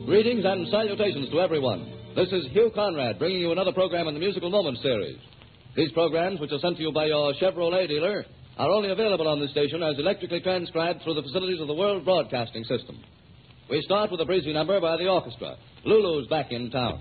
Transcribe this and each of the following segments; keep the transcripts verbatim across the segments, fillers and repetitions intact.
Greetings and salutations to everyone. This is Hugh Conrad bringing you another program in the Musical Moments series. These programs, which are sent to you by your Chevrolet dealer, are only available on this station as electrically transcribed through the facilities of the World Broadcasting System. We start with a breezy number by the orchestra. Lulu's back in town.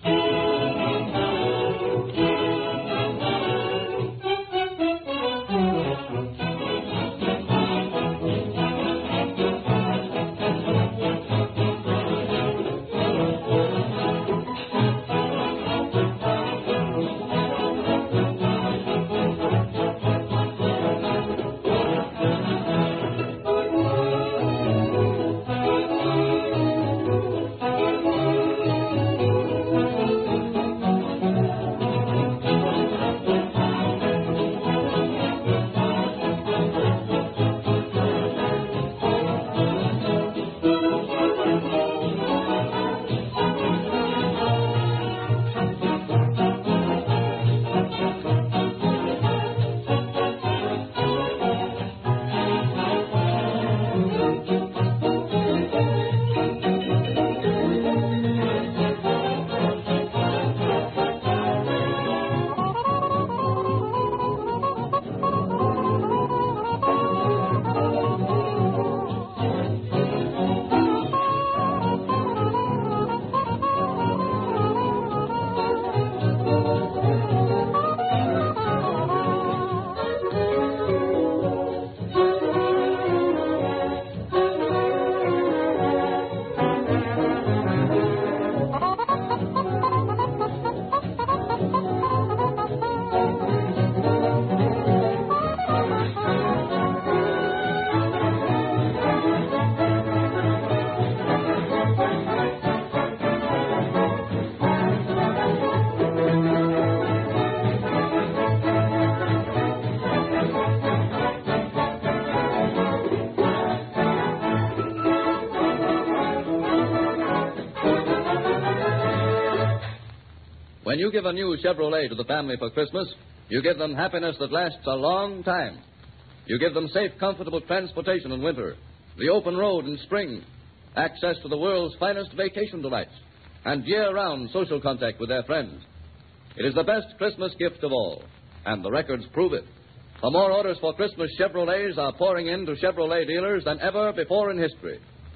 When you give a new Chevrolet to the family for Christmas, you give them happiness that lasts a long time. You give them safe, comfortable transportation in winter, the open road in spring, access to the world's finest vacation delights, and year-round social contact with their friends. It is the best Christmas gift of all, and the records prove it. For more orders for Christmas Chevrolets are pouring in to Chevrolet dealers than ever before in history.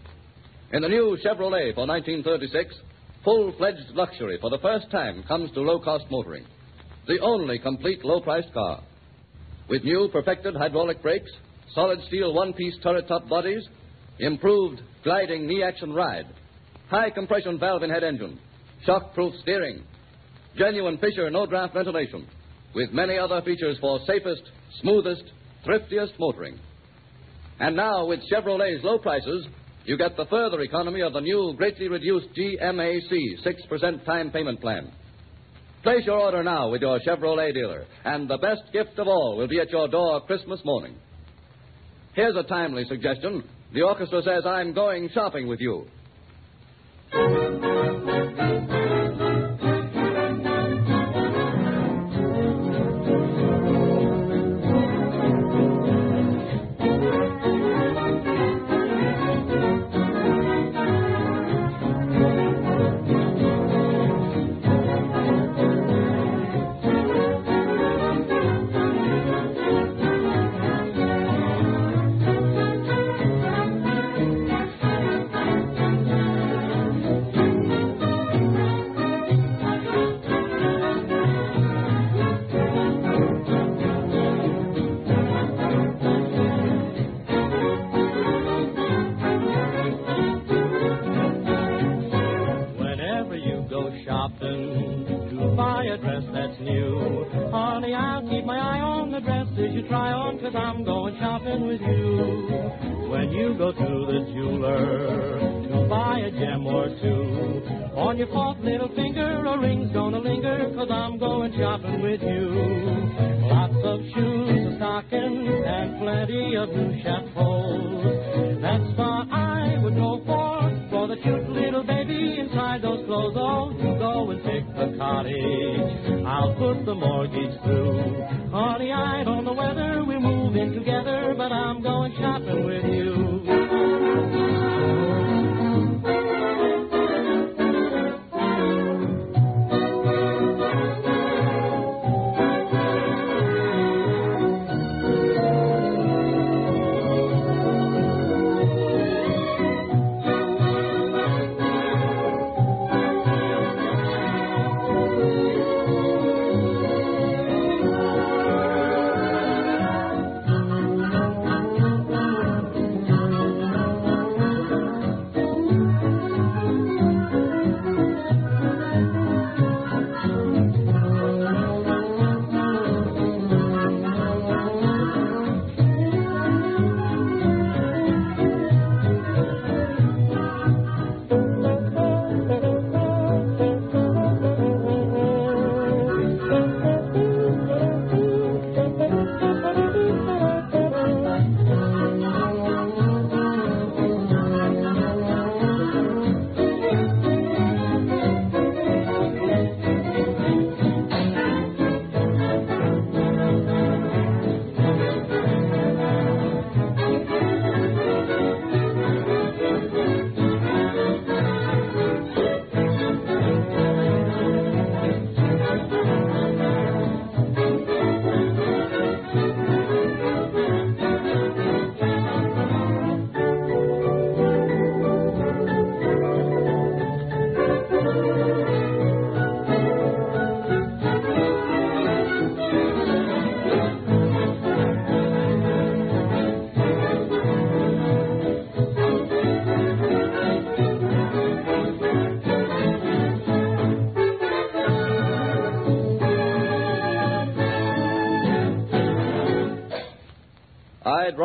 In the new Chevrolet for nineteen thirty-six, full-fledged luxury for the first time comes to low-cost motoring. The only complete low-priced car. With new perfected hydraulic brakes, solid steel one-piece turret-top bodies, improved gliding knee-action ride, high-compression valve-in-head engine, shock-proof steering, genuine Fisher no-draft ventilation, with many other features for safest, smoothest, thriftiest motoring. And now, with Chevrolet's low prices, you get the further economy of the new, greatly reduced G M A C six percent time payment plan. Place your order now with your Chevrolet dealer, and the best gift of all will be at your door Christmas morning. Here's a timely suggestion. The orchestra says I'm going shopping with you. I'm going shopping with you. When you go to the jeweler to buy a gem or two, on your fourth little finger a ring's gonna linger, 'cause I'm going shopping with you. Lots of shoes, a stocking, and plenty of new chapeaux. That's what I would go for, for the cute little baby inside those clothes. Oh, you go and pick the cottage, I'll put the mortgage through. Honey, I don't know whether we're moving together, but I'm going shopping with you.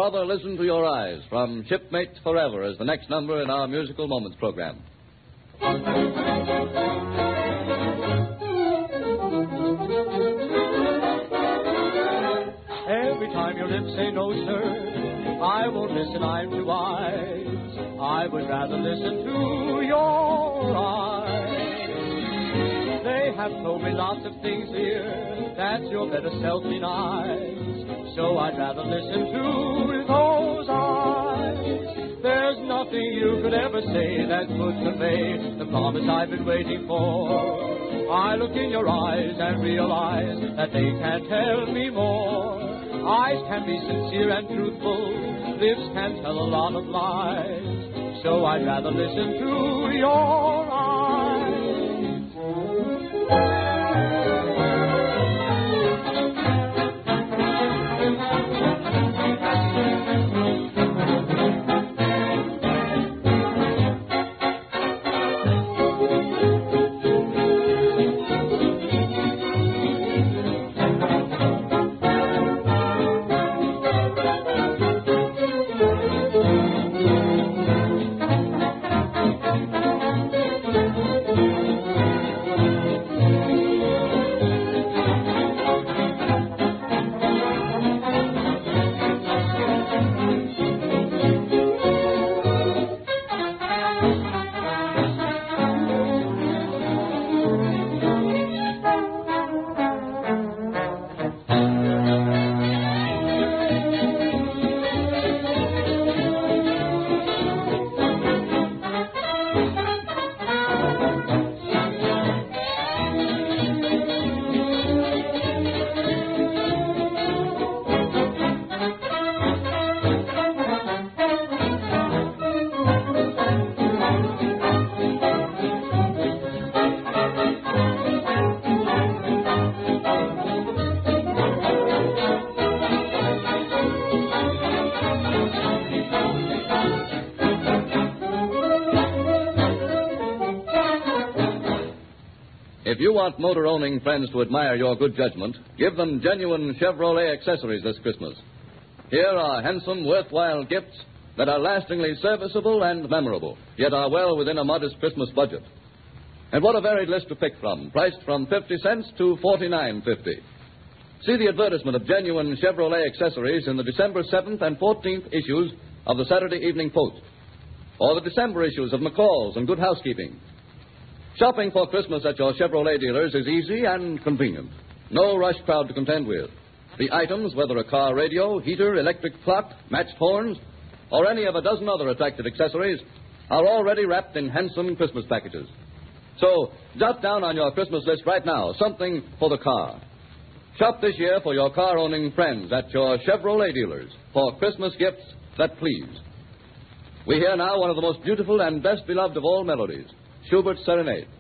Father, Listen to Your Eyes from Shipmates Forever as the next number in our Musical Moments program. Every time your lips say no, sir, I won't listen, I'm too wise. I would rather listen to your eyes. They have told me lots of things, dear, that you're better self-denied. So I'd rather listen to those eyes. There's nothing you could ever say that could convey the promise I've been waiting for. I look in your eyes and realize that they can't tell me more. Eyes can be sincere and truthful, lips can tell a lot of lies. So I'd rather listen to your eyes. If you want motor-owning friends to admire your good judgment, give them genuine Chevrolet accessories this Christmas. Here are handsome, worthwhile gifts that are lastingly serviceable and memorable, yet are well within a modest Christmas budget. And what a varied list to pick from, priced from fifty cents to forty-nine fifty. See the advertisement of genuine Chevrolet accessories in the December seventh and fourteenth issues of the Saturday Evening Post, or the December issues of McCall's and Good Housekeeping. Shopping for Christmas at your Chevrolet dealers is easy and convenient. No rush crowd to contend with. The items, whether a car radio, heater, electric clock, matched horns, or any of a dozen other attractive accessories, are already wrapped in handsome Christmas packages. So, jot down on your Christmas list right now something for the car. Shop this year for your car-owning friends at your Chevrolet dealers for Christmas gifts that please. We hear now one of the most beautiful and best beloved of all melodies, Schubert's Serenade.